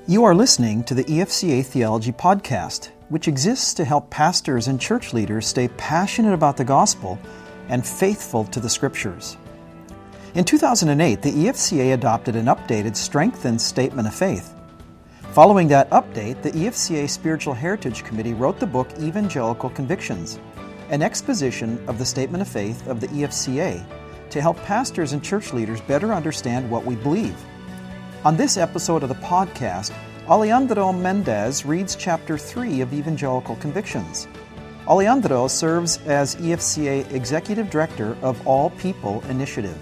You are listening to the EFCA Theology Podcast, which exists to help pastors and church leaders stay passionate about the gospel and faithful to the Scriptures. In 2008, the EFCA adopted an updated, strengthened Statement of Faith. Following that update, the EFCA Spiritual Heritage Committee wrote the book Evangelical Convictions, an exposition of the Statement of Faith of the EFCA to help pastors and church leaders better understand what we believe. On this episode of the podcast, Alejandro Mendez reads Chapter 3 of Evangelical Convictions. Alejandro serves as EFCA Executive Director of All People Initiative.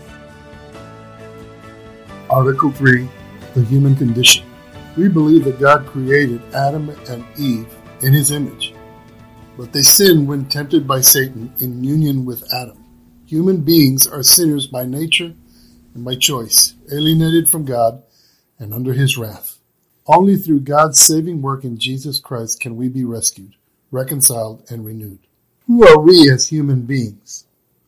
Article 3, The Human Condition. We believe that God created Adam and Eve in His image, but they sinned when tempted by Satan in union with Adam. Human beings are sinners by nature and by choice, alienated from God and under His wrath. Only through God's saving work in Jesus Christ can we be rescued, reconciled, and renewed. Who are we as human beings?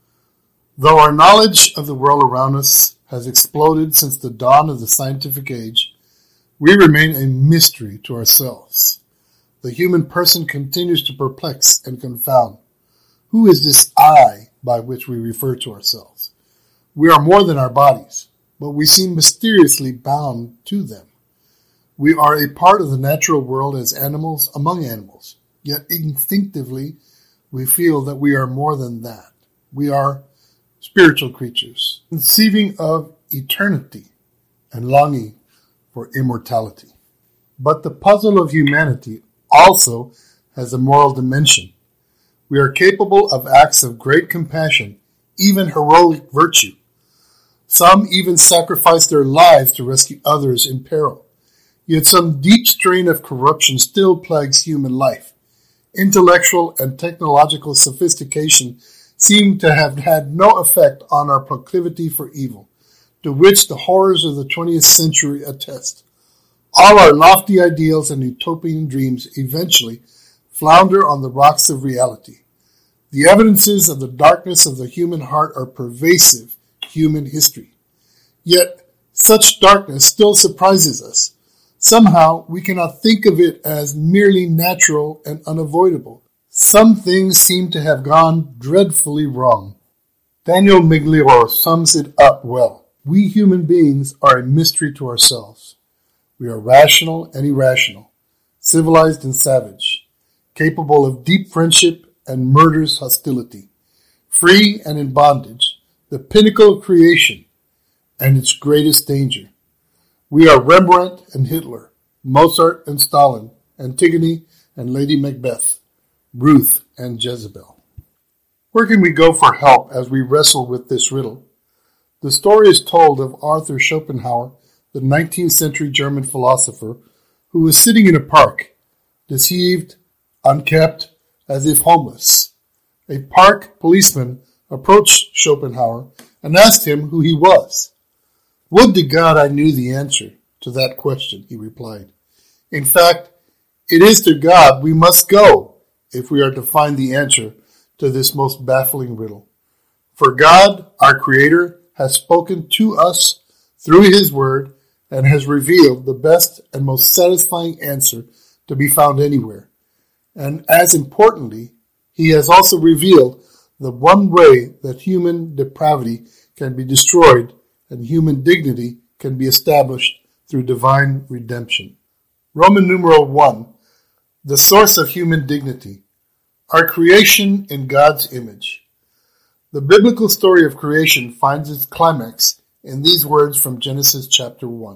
Though our knowledge of the world around us has exploded since the dawn of the scientific age, we remain a mystery to ourselves. The human person continues to perplex and confound. Who is this I by which we refer to ourselves? We are more than our bodies, but we seem mysteriously bound to them. We are a part of the natural world as animals among animals, yet instinctively we feel that we are more than that. We are spiritual creatures, conceiving of eternity and longing for immortality. But the puzzle of humanity also has a moral dimension. We are capable of acts of great compassion, even heroic virtue. Some even sacrifice their lives to rescue others in peril. Yet some deep strain of corruption still plagues human life. Intellectual and technological sophistication seem to have had no effect on our proclivity for evil, to which the horrors of the 20th century attest. All our lofty ideals and utopian dreams eventually flounder on the rocks of reality. The evidences of the darkness of the human heart are pervasive human history. Yet such darkness still surprises us. Somehow we cannot think of it as merely natural and unavoidable. Some things seem to have gone dreadfully wrong. Daniel Migliore sums it up well. We human beings are a mystery to ourselves. We are rational and irrational, civilized and savage, capable of deep friendship and murderous hostility, free and in bondage, the pinnacle of creation and its greatest danger. We are Rembrandt and Hitler, Mozart and Stalin, Antigone and Lady Macbeth, Ruth and Jezebel. Where can we go for help as we wrestle with this riddle? The story is told of Arthur Schopenhauer, the 19th century German philosopher, who was sitting in a park, deceived, unkept, as if homeless. A park policeman approached Schopenhauer and asked him who he was. "Would to God I knew the answer to that question," he replied. "In fact, it is to God we must go if we are to find the answer to this most baffling riddle. For God, our Creator, has spoken to us through His Word and has revealed the best and most satisfying answer to be found anywhere. And as importantly, He has also revealed the one way that human depravity can be destroyed and human dignity can be established through divine redemption." Roman numeral 1, the source of human dignity, our creation in God's image. The biblical story of creation finds its climax in these words from Genesis chapter 1.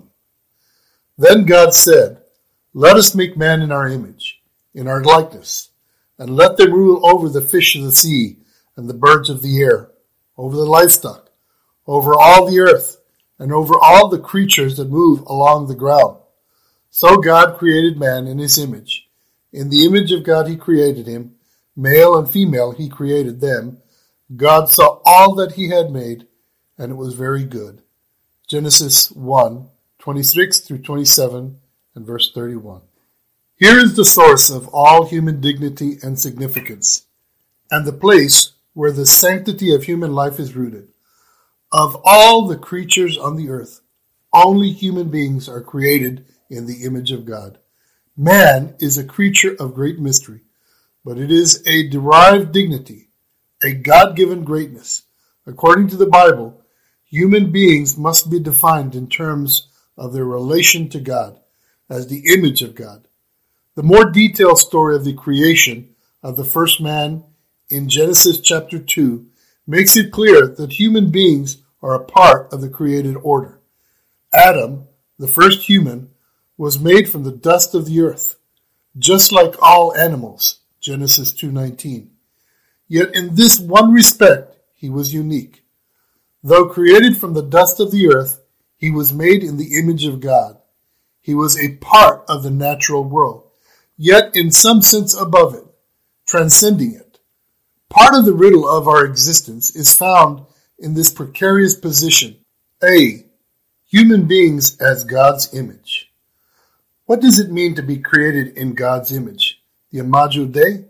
"Then God said, 'Let us make man in our image, in our likeness, and let them rule over the fish of the sea and the birds of the air, over the livestock, over all the earth, and over all the creatures that move along the ground.' So God created man in His image. In the image of God He created him, male and female He created them. God saw all that He had made, and it was very good." Genesis 1, 26 through 27, and verse 31. Here is the source of all human dignity and significance, and the place where the sanctity of human life is rooted. Of all the creatures on the earth, only human beings are created in the image of God. Man is a creature of great mystery, but it is a derived dignity, a God-given greatness. According to the Bible, human beings must be defined in terms of their relation to God as the image of God. The more detailed story of the creation of the first man in Genesis chapter 2 makes it clear that human beings are a part of the created order. Adam, the first human, was made from the dust of the earth, just like all animals, Genesis 2:19. Yet in this one respect, he was unique. Though created from the dust of the earth, he was made in the image of God. He was a part of the natural world, yet in some sense above it, transcending it. Part of the riddle of our existence is found in this precarious position. A. Human beings as God's image. What does it mean to be created in God's image? The Imago Dei?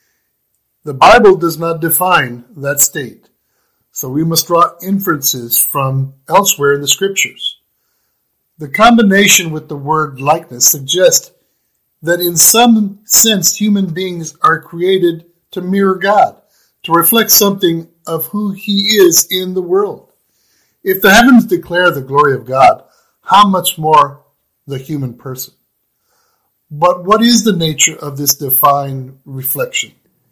The Bible does not define that state, so we must draw inferences from elsewhere in the Scriptures. The combination with the word likeness suggests that in some sense human beings are created to mirror God, to reflect something of who He is in the world. If the heavens declare the glory of God, how much more the human person? But what is the nature of this divine reflection?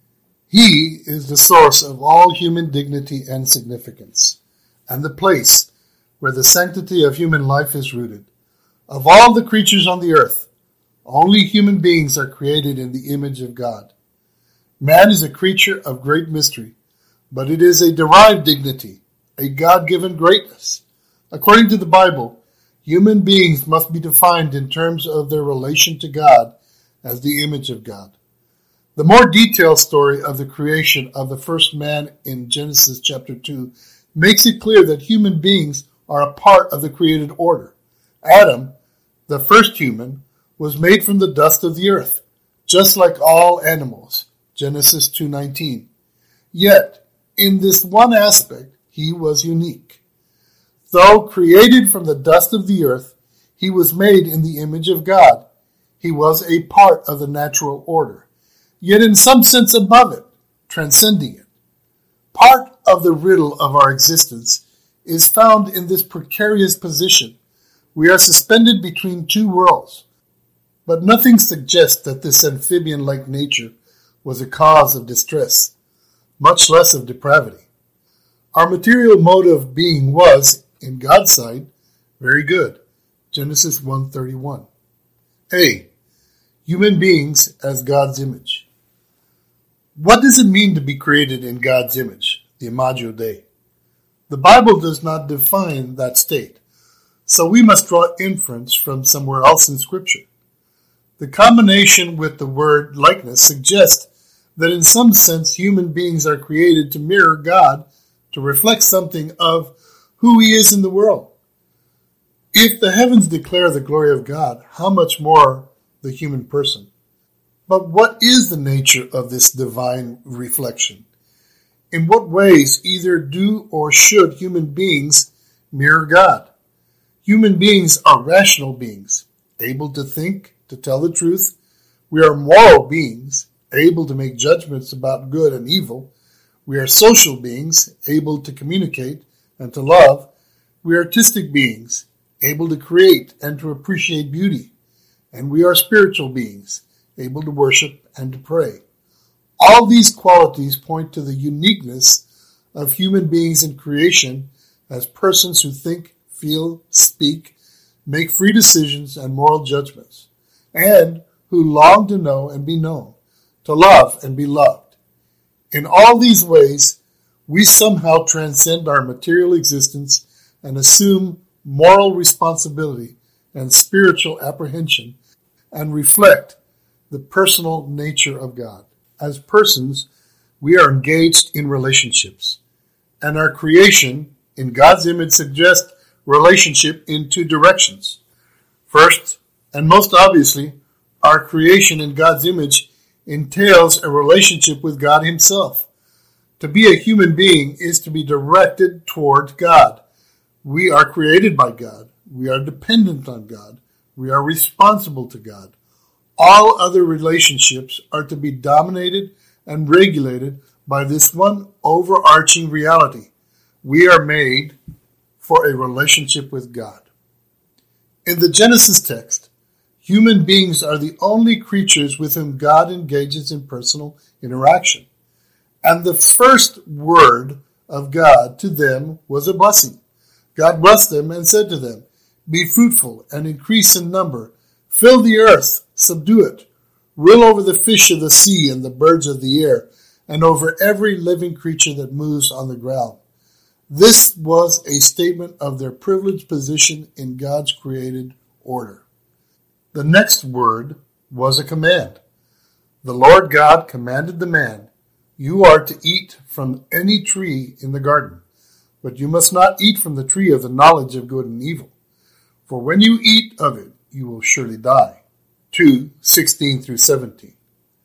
He is the source of all human dignity and significance, and the place where the sanctity of human life is rooted. Of all the creatures on the earth, only human beings are created in the image of God. Man is a creature of great mystery, but it is a derived dignity, a God-given greatness. According to the Bible, human beings must be defined in terms of their relation to God as the image of God. The more detailed story of the creation of the first man in Genesis chapter 2 makes it clear that human beings are a part of the created order. Adam, the first human, was made from the dust of the earth, just like all animals, Genesis 2:19. Yet, in this one aspect, he was unique. Though created from the dust of the earth, he was made in the image of God. He was a part of the natural order, yet in some sense above it, transcending it. Part of the riddle of our existence is found in this precarious position. We are suspended between two worlds, but nothing suggests that this amphibian-like nature was a cause of distress, much less of depravity. Our material mode of being was, in God's sight, very good. Genesis 1:31. A. Human beings as God's image. What does it mean to be created in God's image, the Imago Dei? The Bible does not define that state, so we must draw inference from somewhere else in Scripture. The combination with the word likeness suggests that in some sense human beings are created to mirror God, to reflect something of who He is in the world. If the heavens declare the glory of God, how much more the human person? But what is the nature of this divine reflection? In what ways either do or should human beings mirror God? Human beings are rational beings, able to think, to tell the truth. We are moral beings, able to make judgments about good and evil. We are social beings, able to communicate and to love. We are artistic beings, able to create and to appreciate beauty. And we are spiritual beings, able to worship and to pray. All these qualities point to the uniqueness of human beings in creation as persons who think, feel, speak, make free decisions and moral judgments, and who long to know and be known, to love and be loved. In all these ways, we somehow transcend our material existence and assume moral responsibility and spiritual apprehension and reflect the personal nature of God. As persons, we are engaged in relationships, and our creation in God's image suggests relationship in two directions. First, and most obviously, our creation in God's image entails a relationship with God Himself. To be a human being is to be directed toward God. We are created by God. We are dependent on God. We are responsible to God. All other relationships are to be dominated and regulated by this one overarching reality. We are made for a relationship with God. In the Genesis text, human beings are the only creatures with whom God engages in personal interaction. And the first word of God to them was a blessing. God blessed them and said to them, "Be fruitful and increase in number. Fill the earth, subdue it. Rule over the fish of the sea and the birds of the air, and over every living creature that moves on the ground." This was a statement of their privileged position in God's created order. The next word was a command. The Lord God commanded the man, "You are to eat from any tree in the garden, but you must not eat from the tree of the knowledge of good and evil. For when you eat of it, you will surely die." 2:16-17.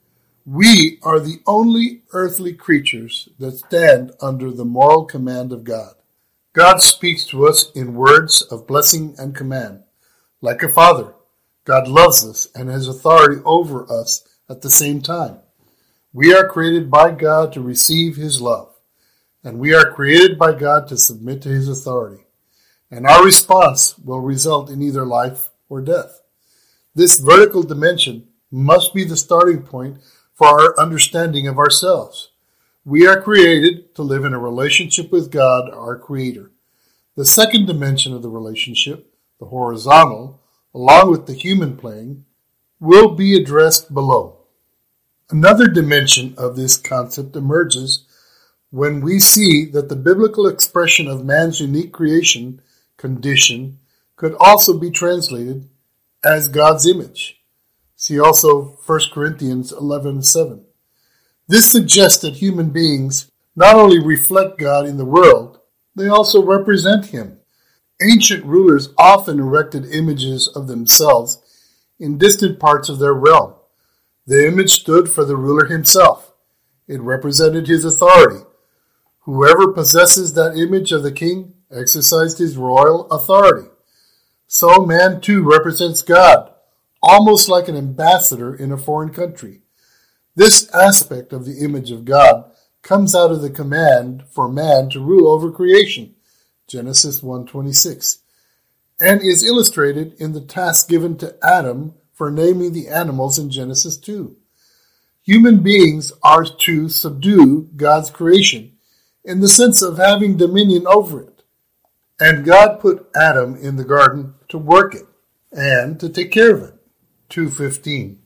We are the only earthly creatures that stand under the moral command of God. God speaks to us in words of blessing and command. Like a father, God loves us and has authority over us at the same time. We are created by God to receive His love, and we are created by God to submit to His authority. And our response will result in either life or death. This vertical dimension must be the starting point for our understanding of ourselves. We are created to live in a relationship with God, our Creator. The second dimension of the relationship, the horizontal, along with the human plane, will be addressed below. Another dimension of this concept emerges when we see that the biblical expression of man's unique creation condition could also be translated as God's image. See also 1 Corinthians 11:7. This suggests that human beings not only reflect God in the world, they also represent Him. Ancient rulers often erected images of themselves in distant parts of their realm. The image stood for the ruler himself. It represented his authority. Whoever possesses that image of the king exercised his royal authority. So man too represents God, almost like an ambassador in a foreign country. This aspect of the image of God comes out of the command for man to rule over creation, Genesis 1:26, and is illustrated in the task given to Adam for naming the animals in Genesis 2. Human beings are to subdue God's creation in the sense of having dominion over it. And God put Adam in the garden to work it and to take care of it. 2:15.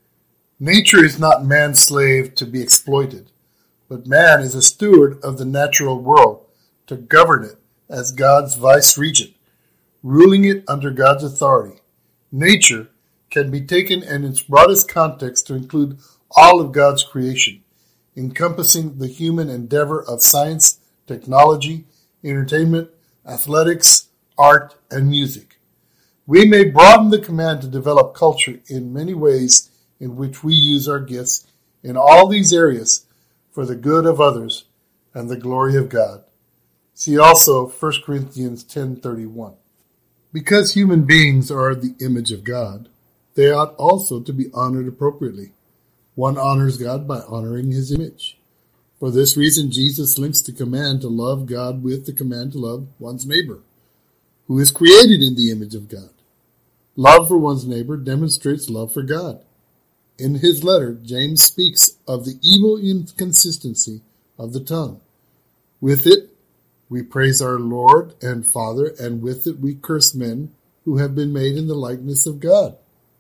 Nature is not man's slave to be exploited, but man is a steward of the natural world to govern it as God's vice-regent, ruling it under God's authority. Nature can be taken in its broadest context to include all of God's creation, encompassing the human endeavor of science, technology, entertainment, athletics, art, and music. We may broaden the command to develop culture in many ways in which we use our gifts in all these areas for the good of others and the glory of God. See also 1 Corinthians 10:31. Because human beings are the image of God, they ought also to be honored appropriately. One honors God by honoring His image. For this reason, Jesus links the command to love God with the command to love one's neighbor, who is created in the image of God. Love for one's neighbor demonstrates love for God. In his letter, James speaks of the evil inconsistency of the tongue. With it, we praise our Lord and Father, and with it we curse men who have been made in the likeness of God.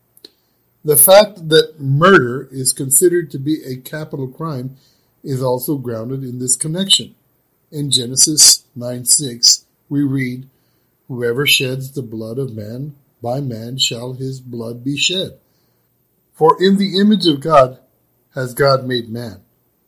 The fact that murder is considered to be a capital crime is also grounded in this connection. In Genesis 9:6, we read, "Whoever sheds the blood of man, by man shall his blood be shed. For in the image of God has God made man."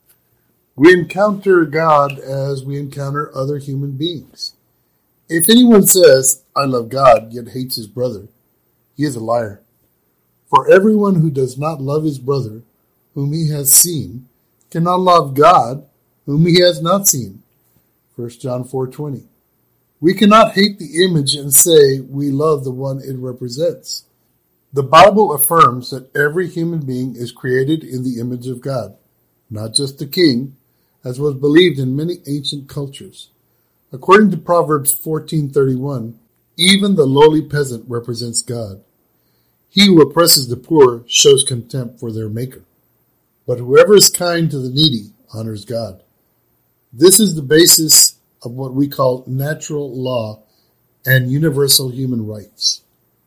We encounter God as we encounter other human beings. If anyone says, "I love God," yet hates his brother, he is a liar. For everyone who does not love his brother, whom he has seen, cannot love God, whom he has not seen. 1 John 4:20. We cannot hate the image and say we love the one it represents. The Bible affirms that every human being is created in the image of God, not just the king, as was believed in many ancient cultures. According to Proverbs 14:31, even the lowly peasant represents God. He who oppresses the poor shows contempt for their maker. But whoever is kind to the needy honors God. This is the basis of what we call natural law and universal human rights.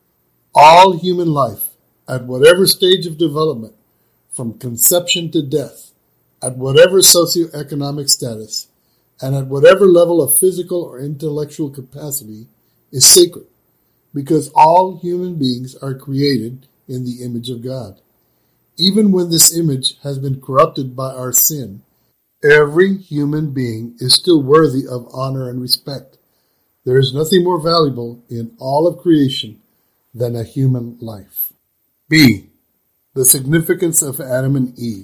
All human life, at whatever stage of development, from conception to death, at whatever socioeconomic status, and at whatever level of physical or intellectual capacity, is sacred, because all human beings are created in the image of God. Even when this image has been corrupted by our sin, every human being is still worthy of honor and respect. There is nothing more valuable in all of creation than a human life. B. The significance of Adam and Eve.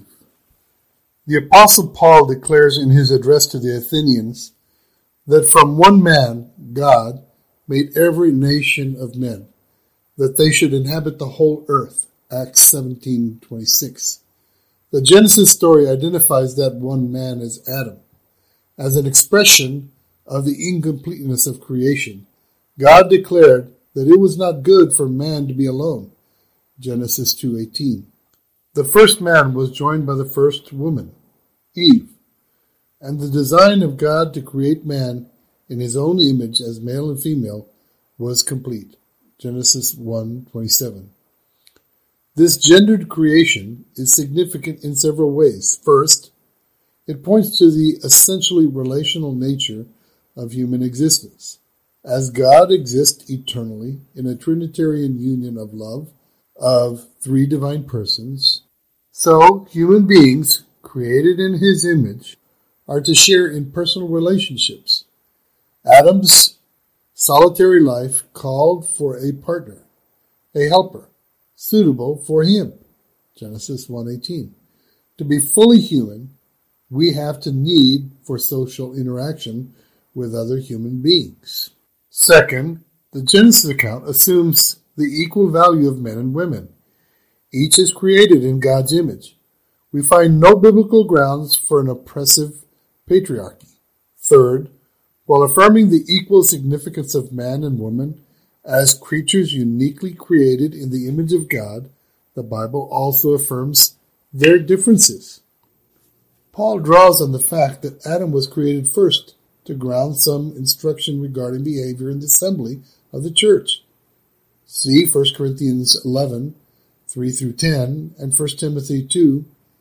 The Apostle Paul declares in his address to the Athenians that from one man, God, made every nation of men, that they should inhabit the whole earth. Acts 17:26. The Genesis story identifies that one man as Adam. As an expression of the incompleteness of creation, God declared that it was not good for man to be alone. Genesis 2:18. The first man was joined by the first woman, Eve, and the design of God to create man in his own image as male and female was complete. Genesis 1:27. This gendered creation is significant in several ways. First, it points to the essentially relational nature of human existence. As God exists eternally in a Trinitarian union of love of three divine persons, so human beings created in his image are to share in personal relationships. Adam's solitary life called for a partner, a helper, suitable for him. Genesis 1:18. To be fully human, we have to need for social interaction with other human beings. Second, the Genesis account assumes the equal value of men and women. Each is created in God's image. We find no biblical grounds for an oppressive patriarchy. Third, while affirming the equal significance of man and woman as creatures uniquely created in the image of God, the Bible also affirms their differences. Paul draws on the fact that Adam was created first to ground some instruction regarding behavior in the assembly of the church. See 1 Corinthians 11, 3-10, and 1 Timothy 2,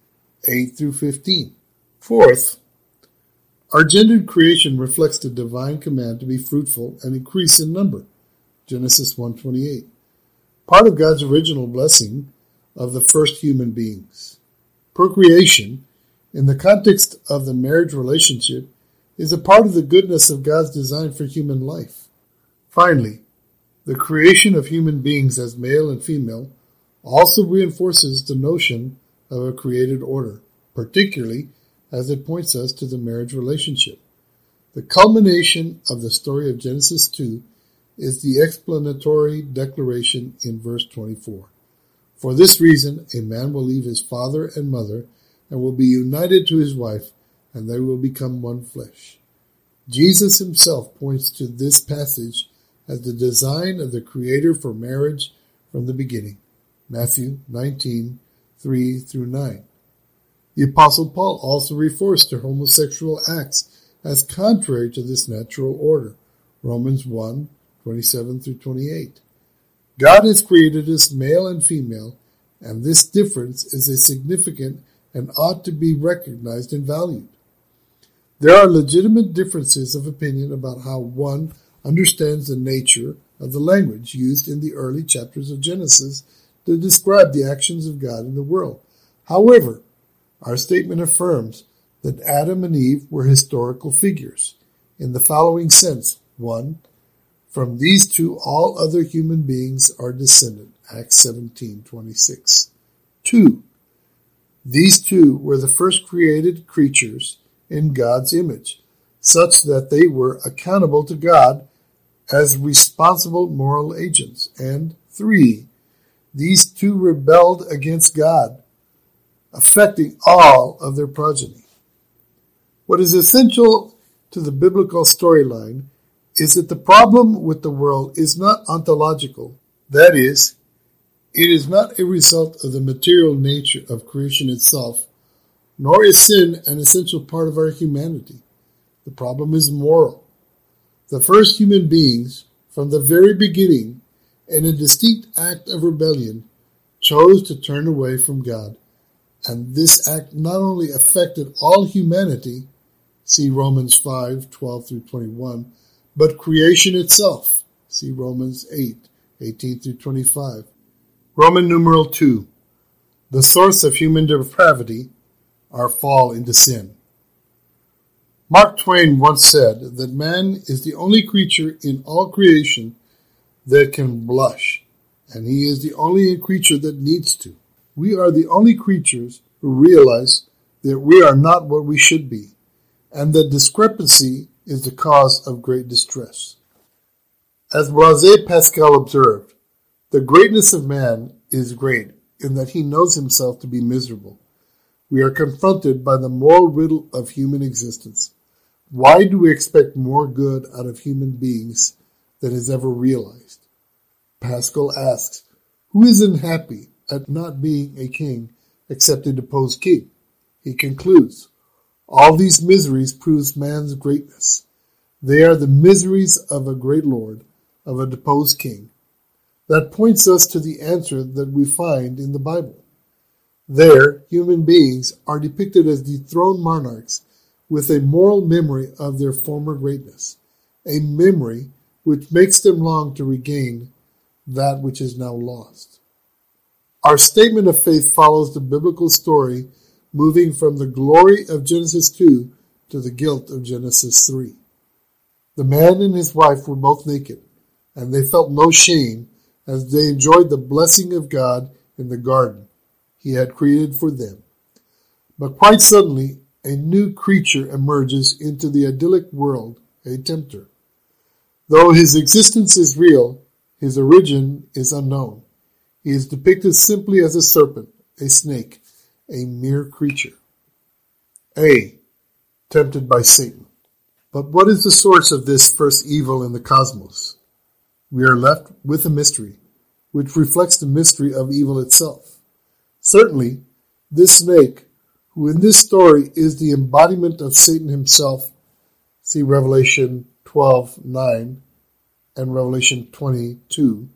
8-15. Fourth, our gendered creation reflects the divine command to be fruitful and increase in number. Genesis 1:28. Part of God's original blessing of the first human beings. Procreation, in the context of the marriage relationship, is a part of the goodness of God's design for human life. Finally, the creation of human beings as male and female also reinforces the notion of a created order, particularly as it points us to the marriage relationship. The culmination of the story of Genesis 2 is the explanatory declaration in verse 24. For this reason, a man will leave his father and mother and will be united to his wife, and they will become one flesh. Jesus himself points to this passage as the design of the Creator for marriage from the beginning. Matthew 19, 3-9. The Apostle Paul also refers to homosexual acts as contrary to this natural order. Romans 1, 27-28. God has created us male and female, and this difference is a significant and ought to be recognized and valued. There are legitimate differences of opinion about how one understands the nature of the language used in the early chapters of Genesis to describe the actions of God in the world. However, our statement affirms that Adam and Eve were historical figures in the following sense. 1. From these two all other human beings are descended. Acts 17:26. 2. These two were the first created creatures in God's image, such that they were accountable to God as responsible moral agents. And 3. These two rebelled against God, affecting all of their progeny. What is essential to the biblical storyline is that the problem with the world is not ontological. That is, it is not a result of the material nature of creation itself, nor is sin an essential part of our humanity. The problem is moral. The first human beings, from the very beginning, in a distinct act of rebellion, chose to turn away from God. And this act not only affected all humanity, see Romans 5:12-21, but creation itself, see Romans 8:18-25. Roman numeral 2, the source of human depravity, our fall into sin. Mark Twain once said that man is the only creature in all creation that can blush, and he is the only creature that needs to. We are the only creatures who realize that we are not what we should be, and that discrepancy is the cause of great distress. As Blaise Pascal observed, the greatness of man is great in that he knows himself to be miserable. We are confronted by the moral riddle of human existence. Why do we expect more good out of human beings than is ever realized? Pascal asks, who isn't happy at not being a king except a deposed king? He concludes, all these miseries proves man's greatness. They are the miseries of a great lord, of a deposed king. That points us to the answer that we find in the Bible. There, human beings are depicted as dethroned monarchs with a moral memory of their former greatness, a memory which makes them long to regain that which is now lost. Our statement of faith follows the biblical story, moving from the glory of Genesis 2 to the guilt of Genesis 3. The man and his wife were both naked, and they felt no shame as they enjoyed the blessing of God in the garden he had created for them. But quite suddenly, a new creature emerges into the idyllic world, a tempter. Though his existence is real, his origin is unknown. He is depicted simply as a serpent, a snake, a mere creature. A. Tempted by Satan. But what is the source of this first evil in the cosmos? We are left with a mystery, which reflects the mystery of evil itself. Certainly, this snake, who in this story is the embodiment of Satan himself, see Revelation 12:9 and Revelation 22,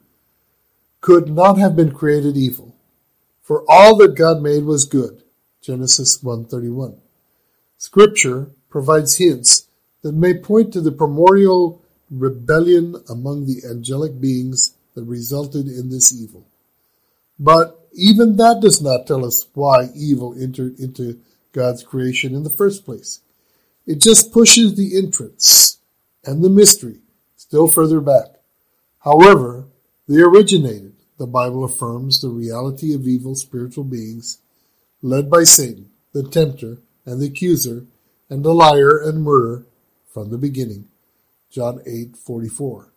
could not have been created evil, for all that God made was good, Genesis 1:31. Scripture provides hints that may point to the primordial rebellion among the angelic beings that resulted in this evil. But even that does not tell us why evil entered into God's creation in the first place. It just pushes the entrance and the mystery still further back. However, they originated, the Bible affirms, the reality of evil spiritual beings led by Satan, the tempter and the accuser and the liar and murderer from the beginning. John 8:44.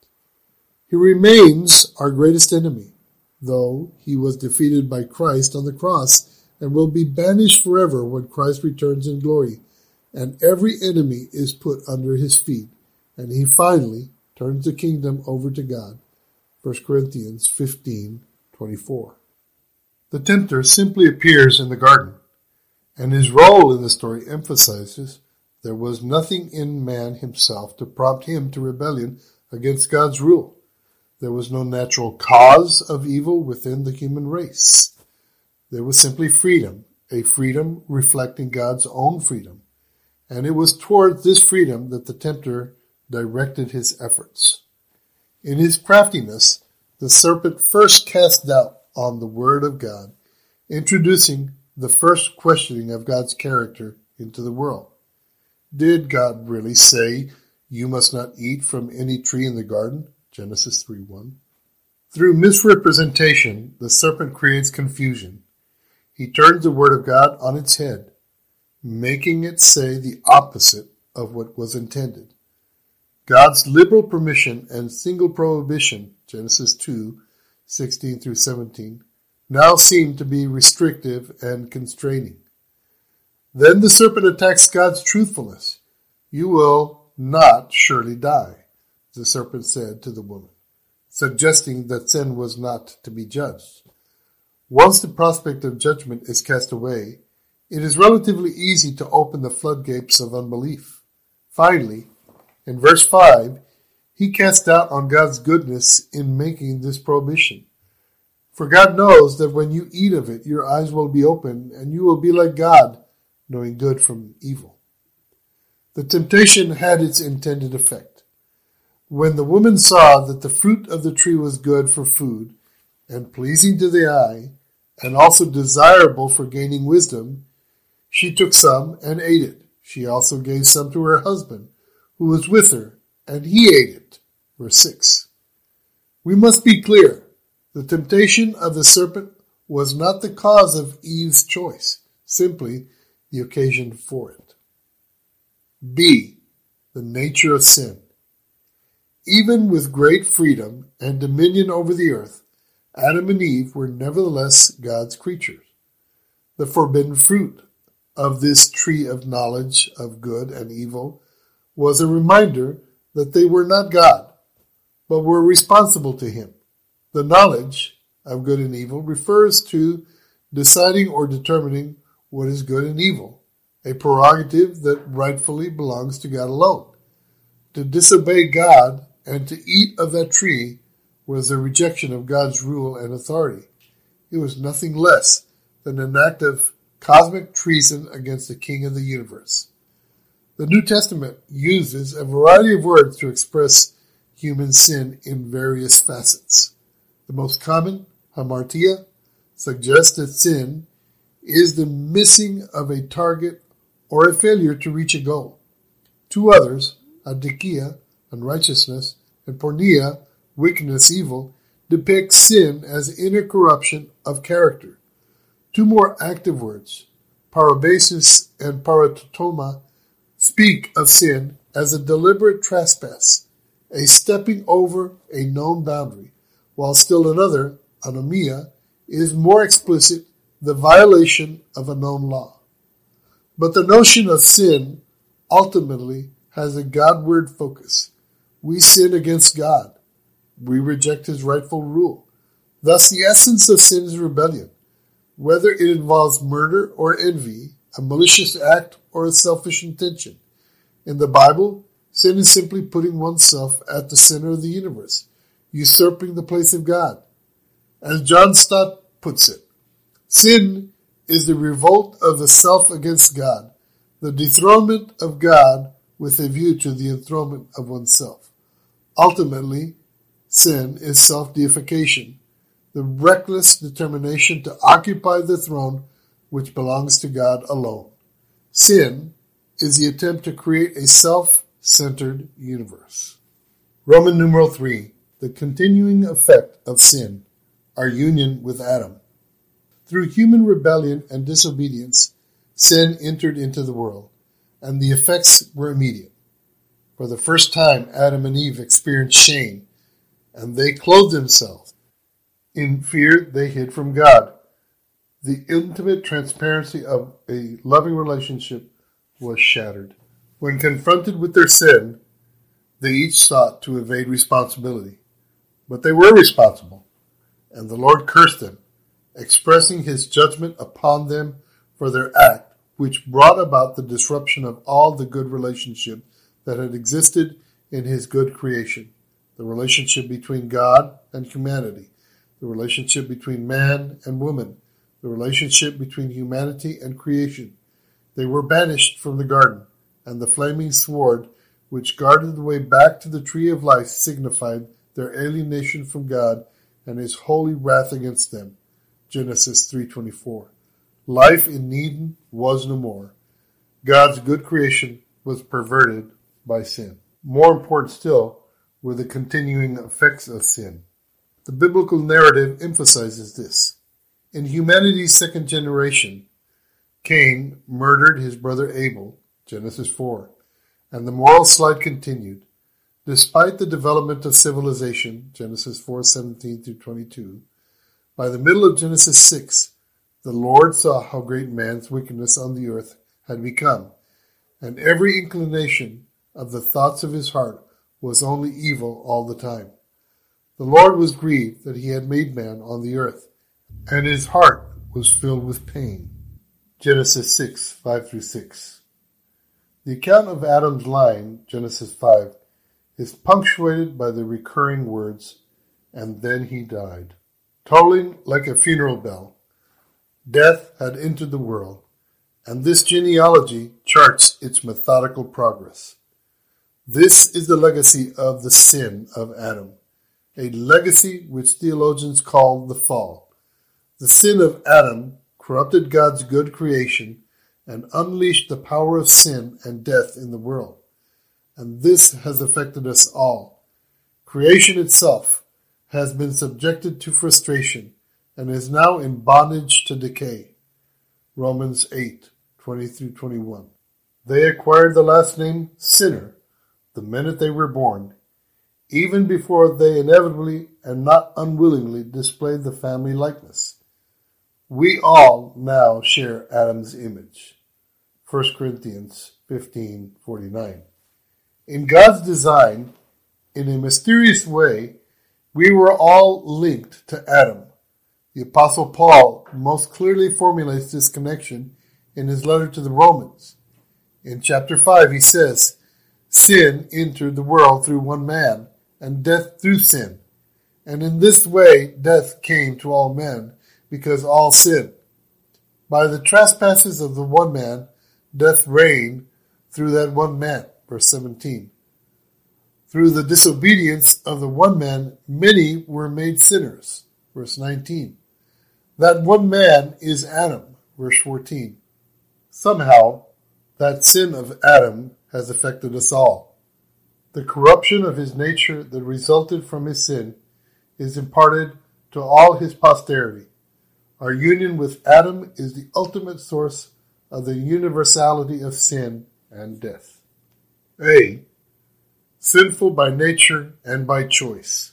He remains our greatest enemy, though he was defeated by Christ on the cross and will be banished forever when Christ returns in glory, and every enemy is put under his feet, and he finally turns the kingdom over to God. 1 Corinthians 15:24. The tempter simply appears in the garden, and his role in the story emphasizes there was nothing in man himself to prompt him to rebellion against God's rule. There was no natural cause of evil within the human race. There was simply freedom, a freedom reflecting God's own freedom. And it was towards this freedom that the tempter directed his efforts. In his craftiness, the serpent first cast doubt on the word of God, introducing the first questioning of God's character into the world. Did God really say, "You must not eat from any tree in the garden"? Genesis 3:1. Through misrepresentation, the serpent creates confusion. He turns the word of God on its head, making it say the opposite of what was intended. God's liberal permission and single prohibition, Genesis 2, 16 through 17, now seem to be restrictive and constraining. Then the serpent attacks God's truthfulness. You will not surely die, the serpent said to the woman, suggesting that sin was not to be judged. Once the prospect of judgment is cast away, it is relatively easy to open the floodgates of unbelief. Finally, in verse 5, he cast doubt on God's goodness in making this prohibition. For God knows that when you eat of it, your eyes will be opened, and you will be like God, knowing good from evil. The temptation had its intended effect. When the woman saw that the fruit of the tree was good for food, and pleasing to the eye, and also desirable for gaining wisdom, she took some and ate it. She also gave some to her husband, who was with her, and he ate it. Verse 6. We must be clear. The temptation of the serpent was not the cause of Eve's choice, simply the occasion for it. B. The nature of sin. Even with great freedom and dominion over the earth, Adam and Eve were nevertheless God's creatures. The forbidden fruit of this tree of knowledge of good and evil was a reminder that they were not God, but were responsible to Him. The knowledge of good and evil refers to deciding or determining what is good and evil, a prerogative that rightfully belongs to God alone. To disobey God and to eat of that tree was a rejection of God's rule and authority. It was nothing less than an act of cosmic treason against the King of the universe. The New Testament uses a variety of words to express human sin in various facets. The most common, hamartia, suggests that sin is the missing of a target or a failure to reach a goal. Two others, adikia, unrighteousness, and porneia, wickedness, evil, depict sin as inner corruption of character. Two more active words, parabasis and paratotoma, speak of sin as a deliberate trespass, a stepping over a known boundary, while still another, anomia, is more explicit, the violation of a known law. But the notion of sin ultimately has a Godward focus. We sin against God. We reject His rightful rule. Thus, the essence of sin is rebellion. Whether it involves murder or envy, a malicious act or a selfish intention. In the Bible, sin is simply putting oneself at the center of the universe, usurping the place of God. As John Stott puts it, sin is the revolt of the self against God, the dethronement of God with a view to the enthronement of oneself. Ultimately, sin is self-deification, the reckless determination to occupy the throne which belongs to God alone. Sin is the attempt to create a self-centered universe. Roman numeral 3, the continuing effect of sin, our union with Adam. Through human rebellion and disobedience, sin entered into the world, and the effects were immediate. For the first time, Adam and Eve experienced shame, and they clothed themselves. In fear, they hid from God. The intimate transparency of a loving relationship was shattered. When confronted with their sin, they each sought to evade responsibility. But they were responsible, and the Lord cursed them, expressing His judgment upon them for their act, which brought about the disruption of all the good relationship that had existed in His good creation, the relationship between God and humanity, the relationship between man and woman, the relationship between humanity and creation. They were banished from the garden, and the flaming sword which guarded the way back to the tree of life signified their alienation from God and His holy wrath against them. Genesis 3:24. Life in Eden was no more. God's good creation was perverted by sin. More important still were the continuing effects of sin. The biblical narrative emphasizes this. In humanity's second generation, Cain murdered his brother Abel, Genesis 4, and the moral slide continued. Despite the development of civilization, Genesis 4:17-22, by the middle of Genesis 6, the Lord saw how great man's wickedness on the earth had become, and every inclination of the thoughts of his heart was only evil all the time. The Lord was grieved that he had made man on the earth, and his heart was filled with pain. Genesis 6:5-6. The account of Adam's line, Genesis 5, is punctuated by the recurring words, "and then he died." Tolling like a funeral bell, death had entered the world, and this genealogy charts its methodical progress. This is the legacy of the sin of Adam, a legacy which theologians call the fall. The sin of Adam corrupted God's good creation and unleashed the power of sin and death in the world. And this has affected us all. Creation itself has been subjected to frustration and is now in bondage to decay. Romans 8:20-21. They acquired the last name sinner the minute they were born, even before they inevitably and not unwillingly displayed the family likeness. We all now share Adam's image. 1 Corinthians 15:49. In God's design, in a mysterious way, we were all linked to Adam. The Apostle Paul most clearly formulates this connection in his letter to the Romans. In chapter 5, he says, "Sin entered the world through one man, and death through sin. And in this way death came to all men, because all sinned. By the trespasses of the one man, death reigned through that one man." Verse 17. Through the disobedience of the one man, many were made sinners. Verse 19. That one man is Adam. Verse 14. Somehow, that sin of Adam has affected us all. The corruption of his nature that resulted from his sin is imparted to all his posterity. Our union with Adam is the ultimate source of the universality of sin and death. A. Sinful by nature and by choice.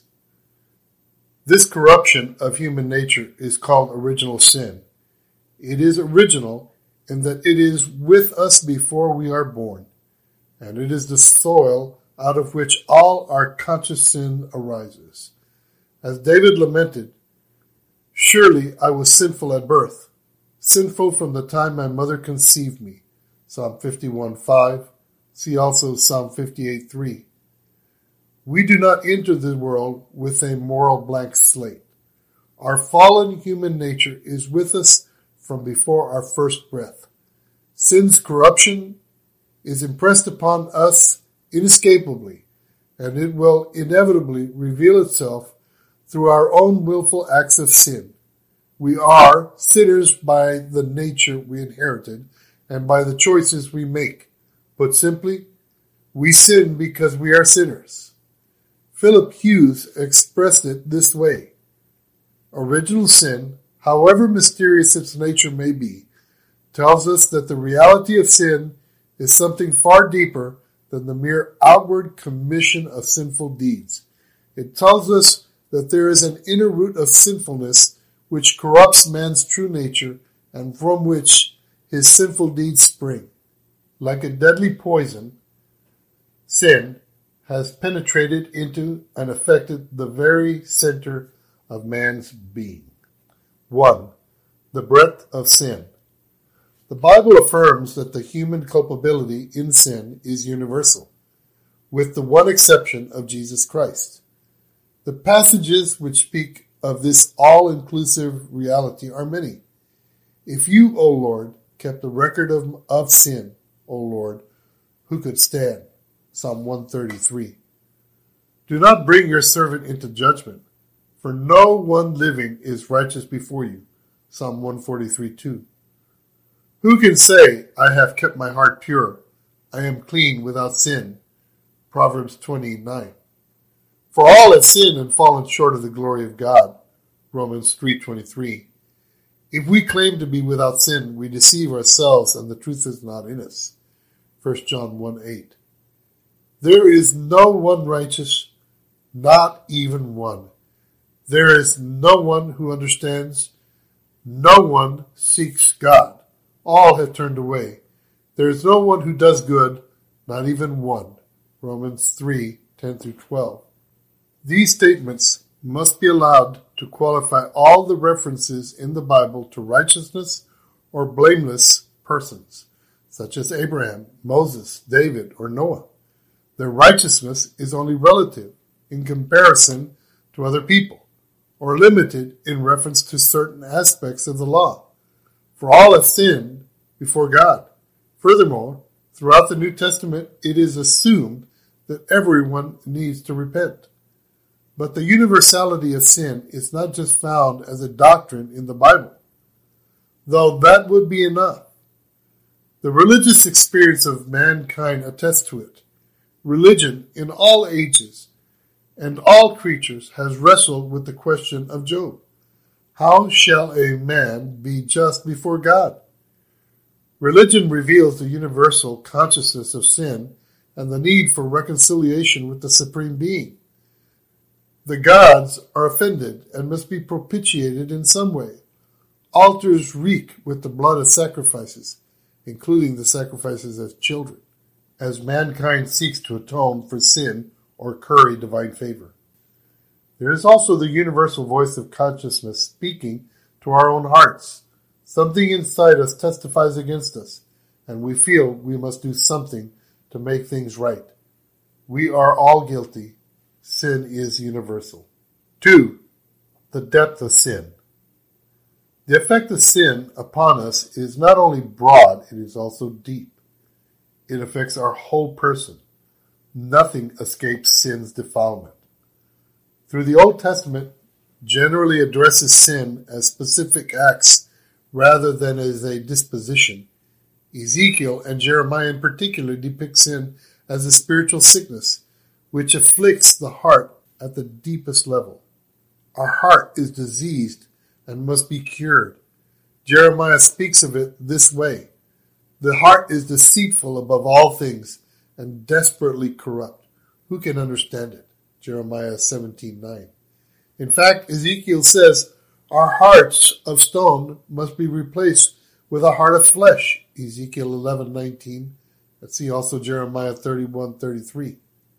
This corruption of human nature is called original sin. It is original in that it is with us before we are born, and it is the soil out of which all our conscious sin arises. As David lamented, "Surely I was sinful at birth, sinful from the time my mother conceived me." Psalm 51:5. See also Psalm 58:3. We do not enter the world with a moral blank slate. Our fallen human nature is with us from before our first breath. Sin's corruption is impressed upon us inescapably, and it will inevitably reveal itself through our own willful acts of sin. We are sinners by the nature we inherited and by the choices we make. Put simply, we sin because we are sinners. Philip Hughes expressed it this way: original sin, however mysterious its nature may be, tells us that the reality of sin is something far deeper than the mere outward commission of sinful deeds. It tells us that there is an inner root of sinfulness which corrupts man's true nature and from which his sinful deeds spring. Like a deadly poison, sin has penetrated into and affected the very center of man's being. 1. The breadth of sin. The Bible affirms that the human culpability in sin is universal, with the one exception of Jesus Christ. The passages which speak of this all-inclusive reality are many. If you, O Lord, kept a record of sin, O Lord, who could stand? Psalm 133. Do not bring your servant into judgment, for no one living is righteous before you. Psalm 143:2. Who can say, I have kept my heart pure, I am clean without sin? Proverbs 20:9. For all have sinned and fallen short of the glory of God. Romans 3:23. If we claim to be without sin, we deceive ourselves and the truth is not in us. 1 John 1:8. There is no one righteous, not even one. There is no one who understands. No one seeks God. All have turned away. There is no one who does good, not even one. Romans 3:10-12. These statements must be allowed to qualify all the references in the Bible to righteousness or blameless persons, such as Abraham, Moses, David, or Noah. Their righteousness is only relative in comparison to other people, or limited in reference to certain aspects of the law. For all have sinned before God. Furthermore, throughout the New Testament, it is assumed that everyone needs to repent. But the universality of sin is not just found as a doctrine in the Bible, though that would be enough. The religious experience of mankind attests to it. Religion in all ages and all creatures has wrestled with the question of Job. How shall a man be just before God? Religion reveals the universal consciousness of sin and the need for reconciliation with the Supreme Being. The gods are offended and must be propitiated in some way. Altars reek with the blood of sacrifices, including the sacrifices of children, as mankind seeks to atone for sin or curry divine favor. There is also the universal voice of consciousness speaking to our own hearts. Something inside us testifies against us, and we feel we must do something to make things right. We are all guilty. Sin is universal. 2. The depth of sin. The effect of sin upon us is not only broad, it is also deep. It affects our whole person. Nothing escapes sin's defilement. Through the Old Testament, generally addresses sin as specific acts rather than as a disposition. Ezekiel and Jeremiah in particular depict sin as a spiritual sickness which afflicts the heart at the deepest level. Our heart is diseased and must be cured. Jeremiah speaks of it this way: the heart is deceitful above all things and desperately corrupt. Who can understand it? Jeremiah 17:9. In fact, Ezekiel says our hearts of stone must be replaced with a heart of flesh. Ezekiel 11:19. Let's see also Jeremiah 31:33.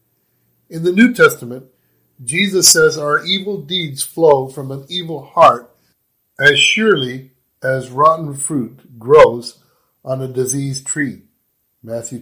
In the New Testament, Jesus says our evil deeds flow from an evil heart as surely as rotten fruit grows on a diseased tree. Matthew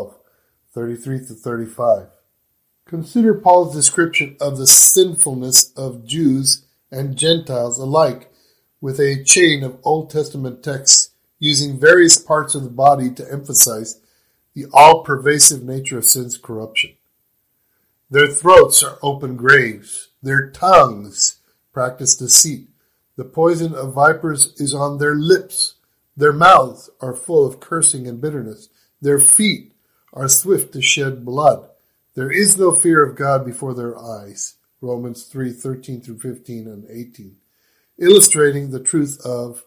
12:33-35. Consider Paul's description of the sinfulness of Jews and Gentiles alike with a chain of Old Testament texts using various parts of the body to emphasize the all-pervasive nature of sin's corruption. Their throats are open graves. Their tongues practice deceit. The poison of vipers is on their lips. Their mouths are full of cursing and bitterness. Their feet are swift to shed blood. There is no fear of God before their eyes. Romans 3:13-15 and 18. Illustrating the truth of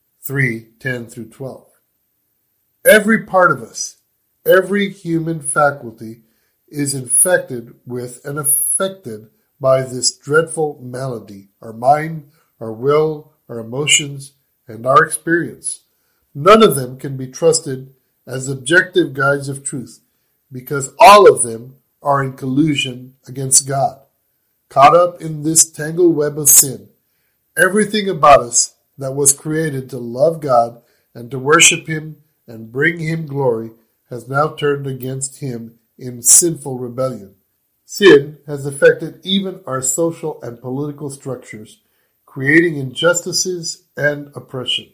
3:10-12. Every part of us, every human faculty is infected with and affected by this dreadful malady, our mind, our will, our emotions, and our experience. None of them can be trusted as objective guides of truth, because all of them are in collusion against God. Caught up in this tangled web of sin, everything about us that was created to love God and to worship Him and bring Him glory has now turned against Him in sinful rebellion. Sin has affected even our social and political structures, creating injustices and oppression.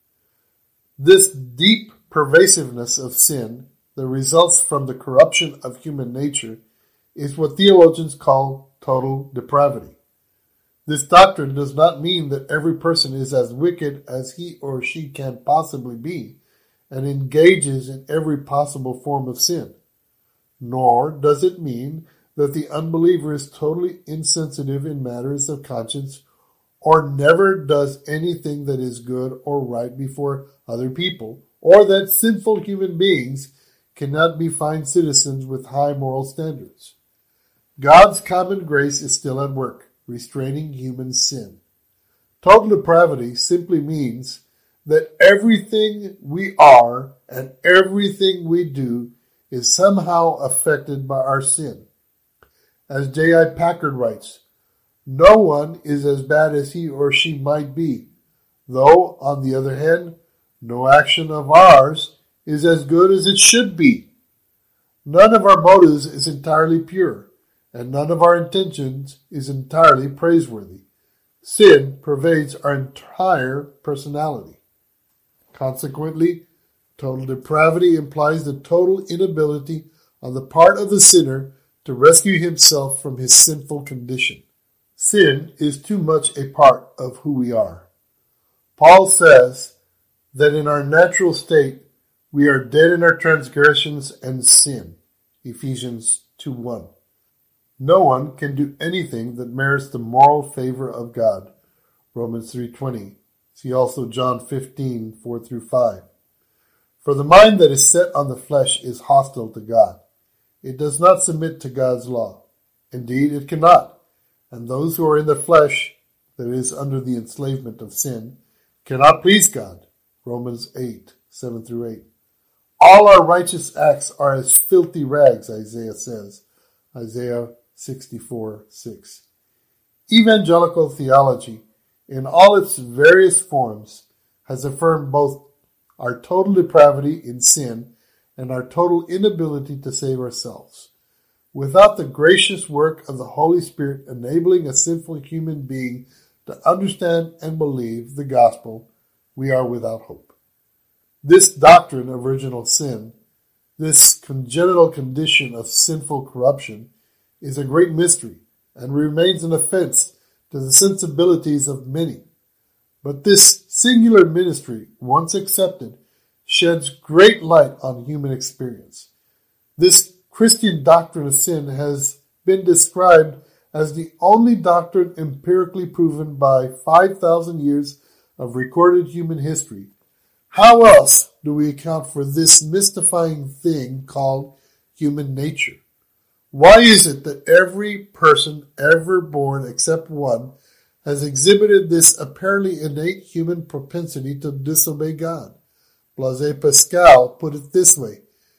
This deep pervasiveness of sin that results from the corruption of human nature is what theologians call total depravity. This doctrine does not mean that every person is as wicked as he or she can possibly be and engages in every possible form of sin. Nor does it mean that the unbeliever is totally insensitive in matters of conscience or never does anything that is good or right before other people, or that sinful human beings cannot be fine citizens with high moral standards. God's common grace is still at work, restraining human sin. Total depravity simply means that everything we are and everything we do is somehow affected by our sin. As J.I. Packard writes, no one is as bad as he or she might be, though, on the other hand, no action of ours is as good as it should be. None of our motives is entirely pure, and none of our intentions is entirely praiseworthy. Sin pervades our entire personality. Consequently, total depravity implies the total inability on the part of the sinner to rescue himself from his sinful condition. Sin is too much a part of who we are. Paul says that in our natural state we are dead in our transgressions and sin. Ephesians 2:1. No one can do anything that merits the moral favor of God. Romans 3:20. See also John 15:4-5. For the mind that is set on the flesh is hostile to God. It does not submit to God's law. Indeed, it cannot. And those who are in the flesh, that is, under the enslavement of sin, cannot please God. Romans 8:7-8. All our righteous acts are as filthy rags, Isaiah says. Isaiah 64:6. Evangelical theology, in all its various forms, has affirmed both our total depravity in sin and our total inability to save ourselves. Without the gracious work of the Holy Spirit enabling a sinful human being to understand and believe the gospel, we are without hope. This doctrine of original sin, this congenital condition of sinful corruption, is a great mystery and remains an offense to the sensibilities of many. But this singular ministry, once accepted, sheds great light on human experience. This Christian doctrine of sin has been described as the only doctrine empirically proven by 5,000 years of recorded human history. How else do we account for this mystifying thing called human nature? Why is it that every person ever born except one has exhibited this apparently innate human propensity to disobey God? Blaise Pascal put it this way: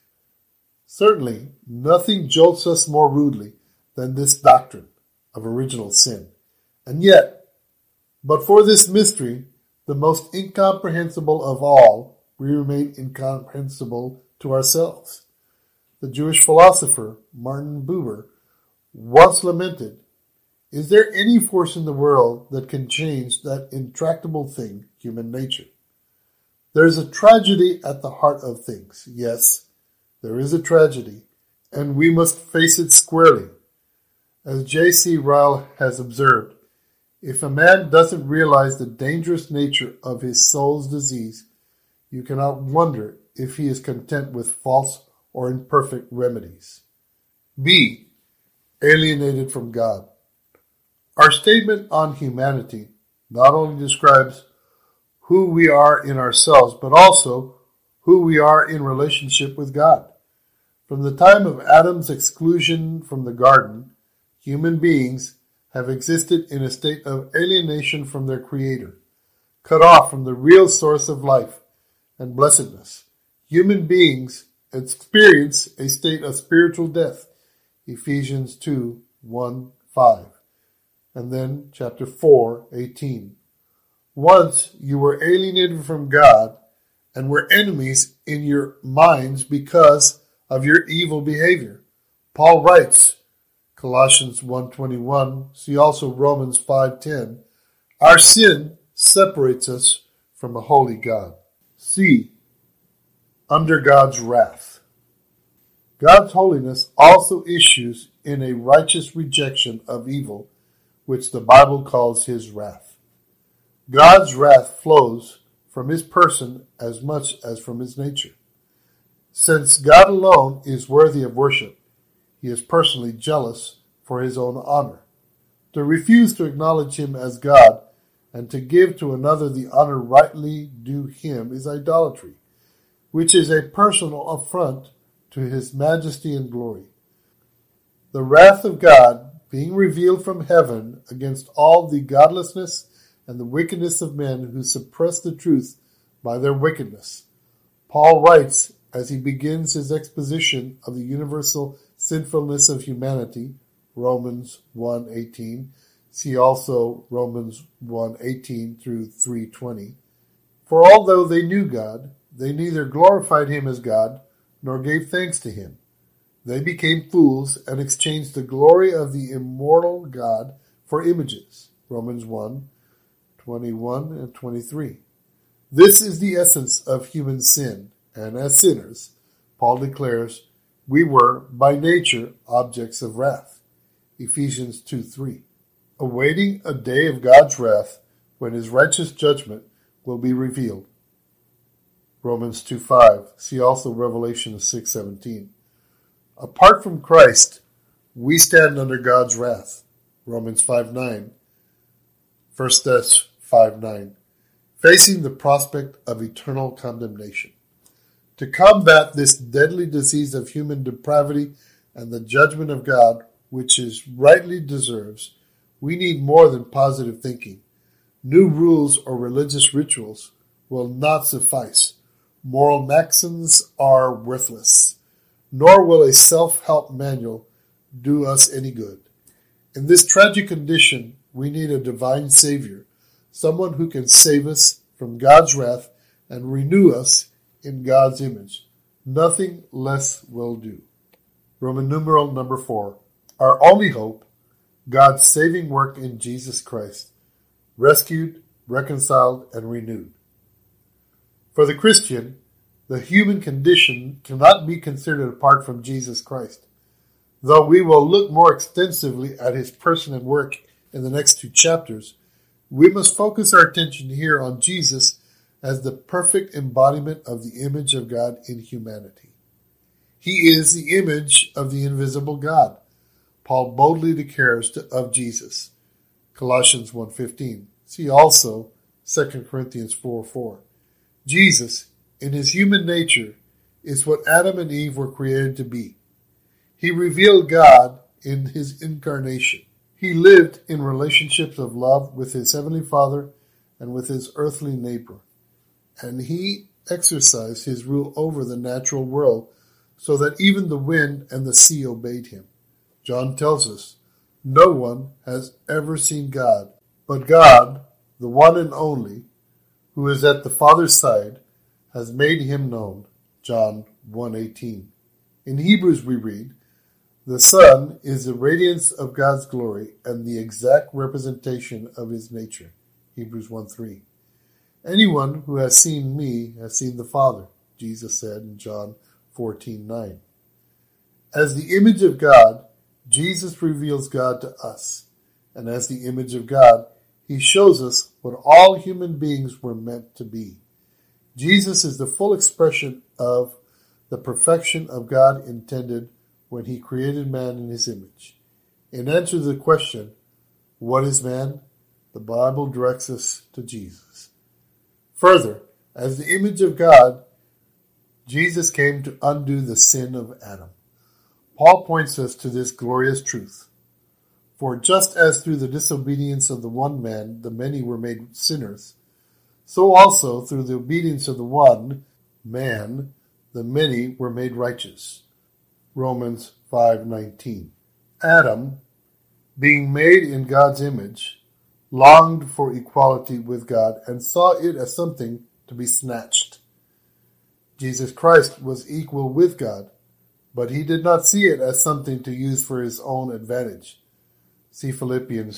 certainly nothing jolts us more rudely than this doctrine of original sin. And yet, but for this mystery, the most incomprehensible of all, we remain incomprehensible to ourselves. The Jewish philosopher Martin Buber once lamented, "Is there any force in the world that can change that intractable thing, human nature?" There is a tragedy at the heart of things. Yes, there is a tragedy, and we must face it squarely. As J.C. Ryle has observed, if a man doesn't realize the dangerous nature of his soul's disease, you cannot wonder if he is content with false or imperfect remedies. B. Alienated from God. Our statement on humanity not only describes who we are in ourselves, but also who we are in relationship with God. From the time of Adam's exclusion from the garden, human beings have existed in a state of alienation from their Creator, cut off from the real source of life and blessedness. Human beings experience a state of spiritual death, Ephesians 2:1-5, and then chapter 4:18. Once you were alienated from God and were enemies in your minds because of your evil behavior. Paul writes, Colossians 1:21, see also Romans 5:10, our sin separates us from a holy God. C. Under God's wrath. God's holiness also issues in a righteous rejection of evil, which the Bible calls his wrath. God's wrath flows from his person as much as from his nature. Since God alone is worthy of worship, he is personally jealous for his own honor. To refuse to acknowledge him as God and to give to another the honor rightly due him is idolatry, which is a personal affront to his majesty and glory. The wrath of God being revealed from heaven against all the godlessness and the wickedness of men who suppress the truth by their wickedness. Paul writes as he begins his exposition of the universal sinfulness of humanity, Romans 1:18. See also Romans 1:18 through 3:20. For although they knew God, they neither glorified him as God nor gave thanks to him. They became fools and exchanged the glory of the immortal God for images. Romans 1:21 and 23. This is the essence of human sin, and as sinners, Paul declares, we were by nature objects of wrath. Ephesians 2:3. Awaiting a day of God's wrath when his righteous judgment will be revealed. Romans 2:5. See also Revelation 6:17. Apart from Christ, we stand under God's wrath. Romans 5:9. 1 Thess 5:9. Facing the prospect of eternal condemnation. To combat this deadly disease of human depravity and the judgment of God, which it rightly deserves, we need more than positive thinking. New rules or religious rituals will not suffice. Moral maxims are worthless, nor will a self-help manual do us any good. In this tragic condition, we need a divine Savior, someone who can save us from God's wrath and renew us in God's image. Nothing less will do. Roman numeral number 4. Our only hope, God's saving work in Jesus Christ, rescued, reconciled, and renewed. For the Christian, the human condition cannot be considered apart from Jesus Christ. Though we will look more extensively at his person and work in the next 2 chapters, we must focus our attention here on Jesus as the perfect embodiment of the image of God in humanity. He is the image of the invisible God, Paul boldly declares of Jesus. Colossians 1:15. See also 2 Corinthians 4:4. Jesus, in his human nature, is what Adam and Eve were created to be. He revealed God in his incarnation. He lived in relationships of love with his heavenly Father and with his earthly neighbor. And he exercised his rule over the natural world so that even the wind and the sea obeyed him. John tells us, no one has ever seen God, but God, the one and only, who is at the Father's side, has made him known. John 1:18. In Hebrews we read, the Son is the radiance of God's glory and the exact representation of his nature. Hebrews 1:3. Anyone who has seen me has seen the Father, Jesus said in John 14:9. As the image of God, Jesus reveals God to us, and as the image of God, he shows us what all human beings were meant to be. Jesus is the full expression of the perfection of God intended when he created man in his image. In answer to the question, what is man? The Bible directs us to Jesus. Further, as the image of God, Jesus came to undo the sin of Adam. Paul points us to this glorious truth. For just as through the disobedience of the one man the many were made sinners, so also through the obedience of the one man the many were made righteous. Romans 5:19. Adam, being made in God's image, longed for equality with God and saw it as something to be snatched. Jesus Christ was equal with God, but he did not see it as something to use for his own advantage. See Philippians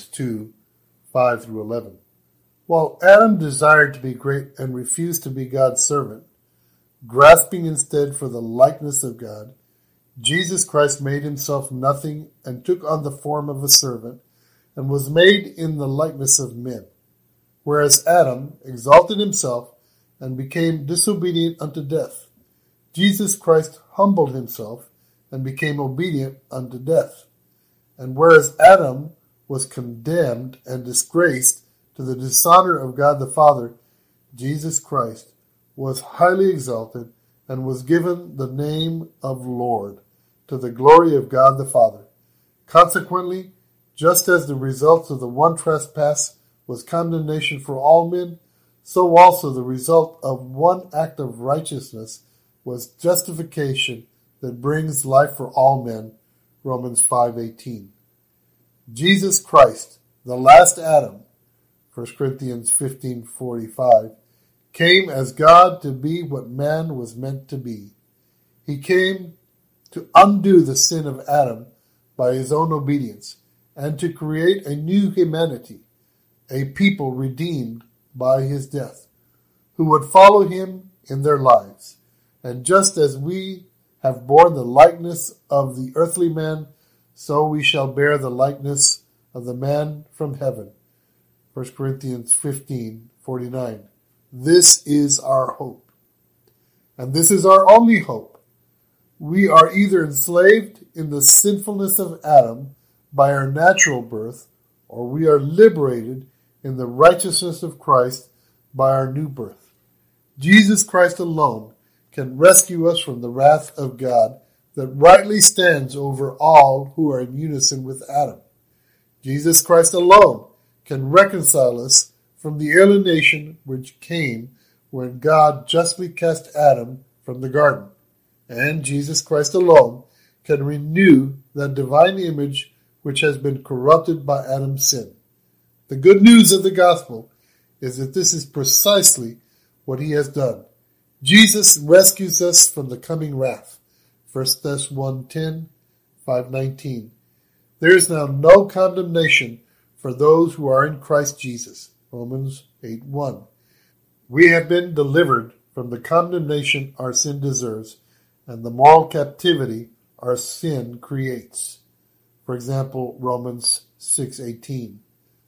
2:5-11. While Adam desired to be great and refused to be God's servant, grasping instead for the likeness of God, Jesus Christ made himself nothing and took on the form of a servant and was made in the likeness of men. Whereas Adam exalted himself and became disobedient unto death, Jesus Christ humbled himself and became obedient unto death. And whereas Adam was condemned and disgraced to the dishonor of God the Father, Jesus Christ was highly exalted and was given the name of Lord, to the glory of God the Father. Consequently, just as the result of the one trespass was condemnation for all men, so also the result of one act of righteousness was justification that brings life for all men. Romans 5:18. Jesus Christ, the last Adam, 1 Corinthians 15:45, came as God to be what man was meant to be. He came to undo the sin of Adam by his own obedience and to create a new humanity, a people redeemed by his death, who would follow him in their lives. And just as we have borne the likeness of the earthly man, so we shall bear the likeness of the man from heaven. 1 Corinthians 15:49. This is our hope. And this is our only hope. We are either enslaved in the sinfulness of Adam by our natural birth, or we are liberated in the righteousness of Christ by our new birth. Jesus Christ alone can rescue us from the wrath of God that rightly stands over all who are in unison with Adam. Jesus Christ alone can reconcile us from the alienation which came when God justly cast Adam from the garden. And Jesus Christ alone can renew that divine image which has been corrupted by Adam's sin. The good news of the gospel is that this is precisely what he has done. Jesus rescues us from the coming wrath. 1 Thessalonians 1:10, 5:19. There is now no condemnation for those who are in Christ Jesus. Romans 8:1. We have been delivered from the condemnation our sin deserves and the moral captivity our sin creates. For example, Romans 6:18.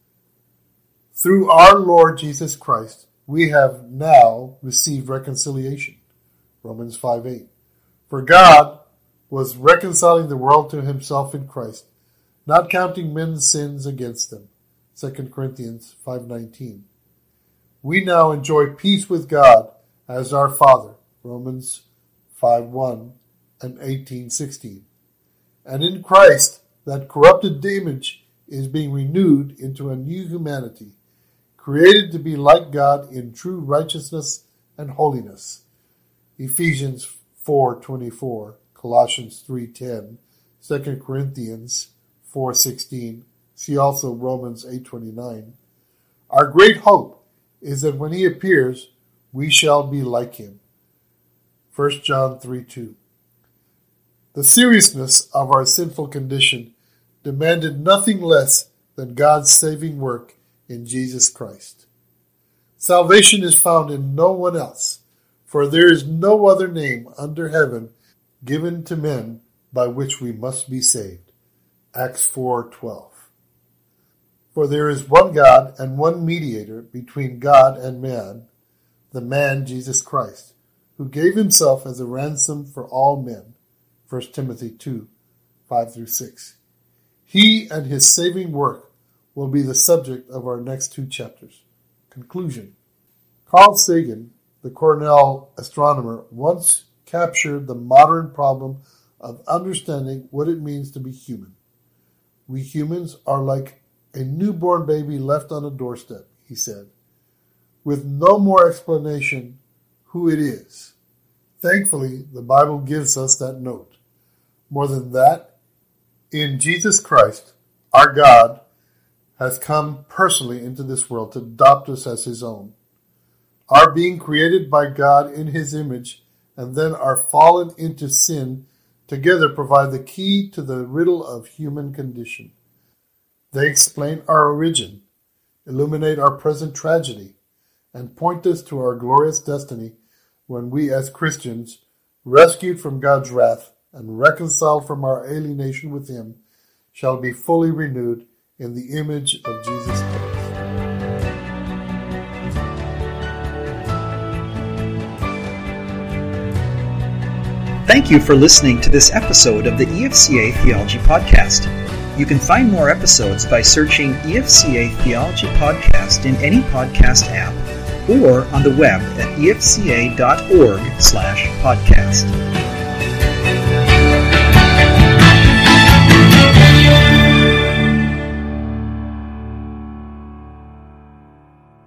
Through our Lord Jesus Christ, we have now received reconciliation. Romans 5:8. For God was reconciling the world to himself in Christ, not counting men's sins against them. 2 Corinthians 5:19. We now enjoy peace with God as our Father. Romans 5:1 and 18:16. And in Christ, that corrupted image is being renewed into a new humanity, created to be like God in true righteousness and holiness. Ephesians 4:24, Colossians 3:10, 2 Corinthians 4:16. See also Romans 8:29. Our great hope is that when he appears, we shall be like him. 1 John 3:2. The seriousness of our sinful condition demanded nothing less than God's saving work in Jesus Christ. Salvation is found in no one else, for there is no other name under heaven given to men by which we must be saved. Acts 4:12. For there is one God and one mediator between God and man, the man Jesus Christ, who gave himself as a ransom for all men. 1 Timothy 2:5-6. He and his saving work will be the subject of our next two chapters. Conclusion. Carl Sagan, the Cornell astronomer, once captured the modern problem of understanding what it means to be human. We humans are like a newborn baby left on a doorstep, he said, with no more explanation who it is. Thankfully, the Bible gives us that note. More than that, in Jesus Christ, our God has come personally into this world to adopt us as his own. Our being created by God in his image and then our fallen into sin together provide the key to the riddle of human condition. They explain our origin, illuminate our present tragedy, and point us to our glorious destiny when we as Christians, rescued from God's wrath and reconciled from our alienation with him, shall be fully renewed in the image of Jesus Christ. Thank you for listening to this episode of the EFCA Theology Podcast. You can find more episodes by searching EFCA Theology Podcast in any podcast app or on the web at efca.org/podcast.